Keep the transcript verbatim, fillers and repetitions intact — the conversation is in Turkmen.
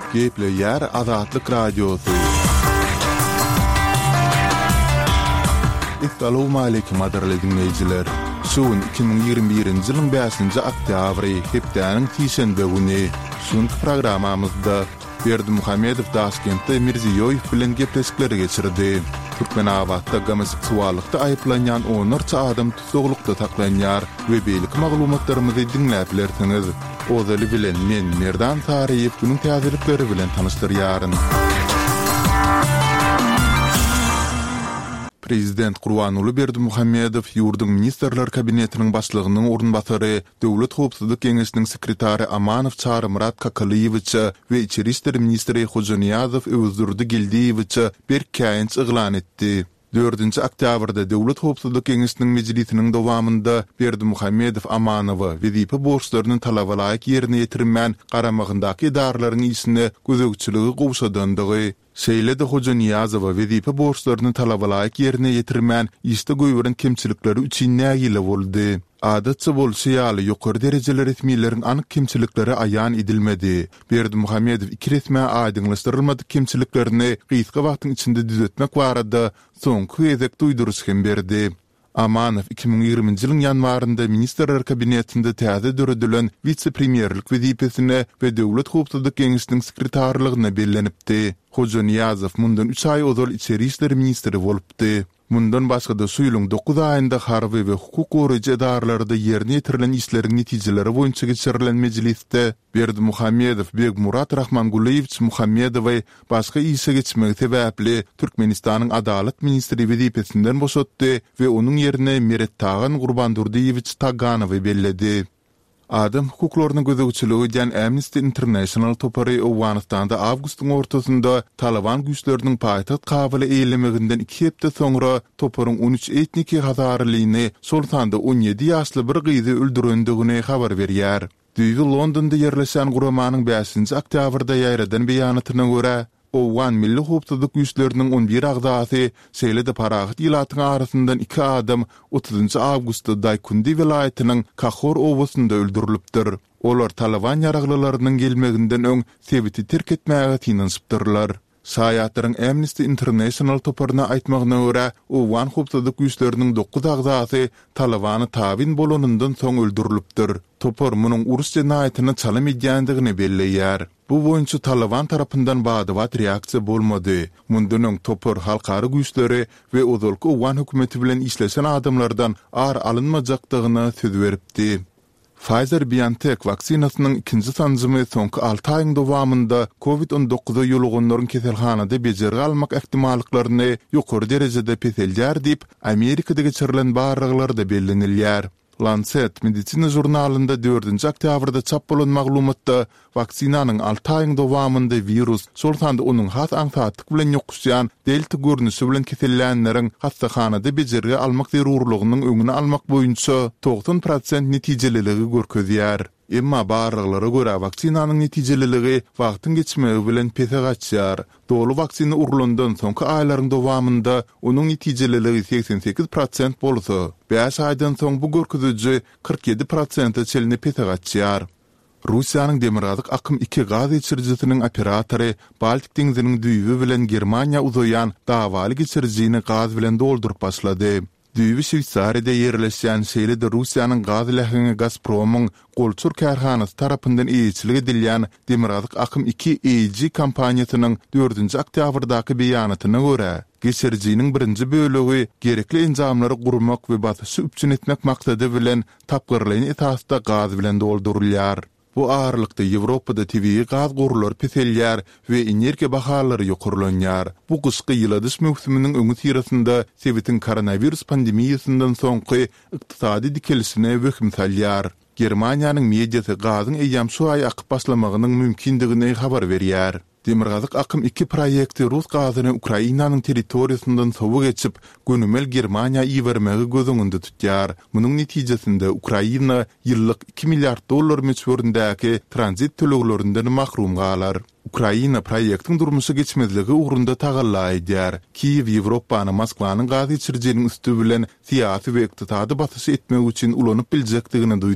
Geple yer Azatlyk Radiosu. Assalamu alaykum adarly dinleyijiler. Şuun iki bin ýygrimi birinji ýylyň beşinji oktýabry hepdeniň tişenbe güni şuň programamyzda Berdimuhammedow Taşkentde Mirziýoýew bilen gepleşikleri geçirdi. Türkmenabadda homoseksuallykda aýyplanýan onlarça adam tutsaglykda taklanýar we beýlik maglumatlarymyzy dinläp bilersiňiz. Ozaly bilen men Merdan Tariýew bunyň täzelikleri bilen tanışdyrýaryn. Prezident Gurbanuly Berdimuhammedow ýurdun ministrler kabinetiniň başlygynyň ornbasary, Döwlet Howpsuzlyk Geňeşiniň sekretary Amanow Çary Murat Kakalyewicz we Içeri işleri ministri Hojanyazow Öwürdü Geldiýewicz bir käýinç yglan etdi. dördünji oktýabrda Döwlet Howpsuzlyk Geňeşiniň mejlisiniň dowamynda Berdimuhammedow Amanowa wezipe borçlaryny talabalaýyk ýerine ýetirmän garamagyndaky idaralaryň isini gözegçiligi gowşadandygy, Şeýle de Hojanyazow wezipe borçlaryny talabalaýyk ýerine ýetirmän iste göýbüren kemçilikleri üçin nägile boldy. Adatça bolşy ýaly ýokary derejeli resmiýetlerin anyk kemçilikleri aýan edilmedi. Berdimuhammedow iki resmi aýdyňlaşdyrylmady kemçiliklerini gysga wagtyň içinde düzeltmek barada soňky ezek duýduruş hem berdi. Amanow iki bin ýygrimiňji ýylyň ýanwarynda ministrler kabinetinde täze döredilen vice-premierlik wezipesine we Döwlet Howpsuzlyk Geňeşiniň sekretarlygyna bellenipdi. Hojanyazow mundan üç ay ozal içeri işleri ministri bolupdy. Mundan başga da şu ýylyň dokuz aýynda harby we hukuk goraýjy edarlarynda ýerine ýetirilen işleriň netijeleri boýunça geçirilen mejlisde Berdimuhammedow Begmurat Rahmanguliýewicz Muhammedowy başga işe geçmegi sebäpli Türkmenistanyň adalet ministri wezipesinden boşatdy we onuň ýerine Meret Tagan Gurbanturdiýewicz Taganowy belledi. Adam hukuklaryny gözegçiligi diýen Amnesty International topary Owganystanda awgustyň ortasynda Taliban güýçleriniň paýtaht Kabyla eýlemeginden iki hepde soňra toparyň on üç etniki hazarlygyny Sultanda on ýedi ýaşly bir gyzy öldürendigini habar berýär. Düýbi Londonda ýerleşen guramanyň beşinji oktýabrda ýaýradan beýanatyna görä, Owgan milli howpsuzlyk güýçleriniň on bir agdasy Seýlede paragat ýylatyň arasyndan iki adam otuzynjy awgustda Daýkundi welaýatynyň Kahor owasynda öldürilipdir. Olar Taliban ýaraglylarynyň gelmeginden öň sebiti terk etmäge tynanşypdyrlar. Saýatlaryň Amnesty International toparyna aýtmagyna görä, Owgan howpsuzlyk güýçleriniň dokuz agdasy Talibany tabin bolanyndan soň öldürilipdir. Topar munyň urus jenaýatyny çalym edýändigini belleýär. Bu boýunça Taliban tarapyndan badawat reaksiýa bolmady. Mundan öň topar halkary güýçleri we ozalky Owgan hökümeti bilen işleşen adamlardan ar alynmajakdygyna söz beripdi. Pfizer-BioNTech vaksinasynyň ikinji sanjymy soňky alty aýyň dowamynda covid on dokuza ýoluganlaryň keselhanada bejergi almak ähtimallyklaryny ýokary derejede peselýär diýip Amerikada geçirilen barraglar da bellenilýär. Lancet medisina jurnalynda dördünji oktýabrda çap bolan maglumatda vaksinanyň alty aýyň dowamynda virus sultanda onuň has aňsatlyk bilen ýokuşýan delta görnüşi bilen kesellänleriň hastahanada bejergi almak zerurlygynyň öňüni almak boýunça doksan prosent netijeliligi görkezýär. Emma barraglara görä vaksinanyň netijeliligi wagtyň geçmegi bilen pesegaçýar. Dolu vaksina urulandan soňky aýlaryň dowamynda onuň netijeliligi seksen sekiz prosent bolsa, beş aýdan soň bu görkeziji kırk yedi prosent çelinip pesegaçýar. Russiýanyň demirgazyk akym iki gaz geçirjisiniň operatory Baltik deňziniň düýbi bilen Germaniýa uzaýan dawaly geçirjini gaz bilen doldurup başlady. Düýbi Şwýçariýada ýerleşýän Seýlede Russiýanyň gaz lehini Gazpromyň Golçur kärhanasy tarapyndan eýçilik edilýän demirgazyk akym iki E G kompaniýasynyň dördünji oktýabrdaky beýanatyna görä, geçirjiniň birinji bölegi gerekli enjamlary gurmak we basyşy üpçün etmek maksady bilen tapgyrlyň esasda gaz bilen doldurulýar. Bu ağırlıkta Ýewropada tabii gaz gurulary peselýär we energiýa bahalary ýokurlanýar. Bu gyşky ýyladys mewsüminiň öňü tirasynda sebitin koronavirus pandemiýasyndan soňky ykdysady dikelişine wöküm salýar. Germaniýanyň mediasy gazyň eýýam şu ay akyp başlamagynyň mümkindigini habar berýär. Demirgazyk akym iki proýekti Rus gazyny Ukrainanyň territoriýasyndan sowu geçip gönümel Germaniýa iýermegi gözüňde tutýar. Munyň netijesinde Ukraina ýyllyk iki milliard dollar meçhuryndaky transit töleklerinden mahrum galar. Ukraina proýektiň durmuşa geçmezligi ugrunda tagalla edýär. Kiýew Ýewropany Moskwanyň gazy içirjeniň üstü bilen siýasy we ykdysady basyş etmek üçin ulanyp biljekdigini duýdy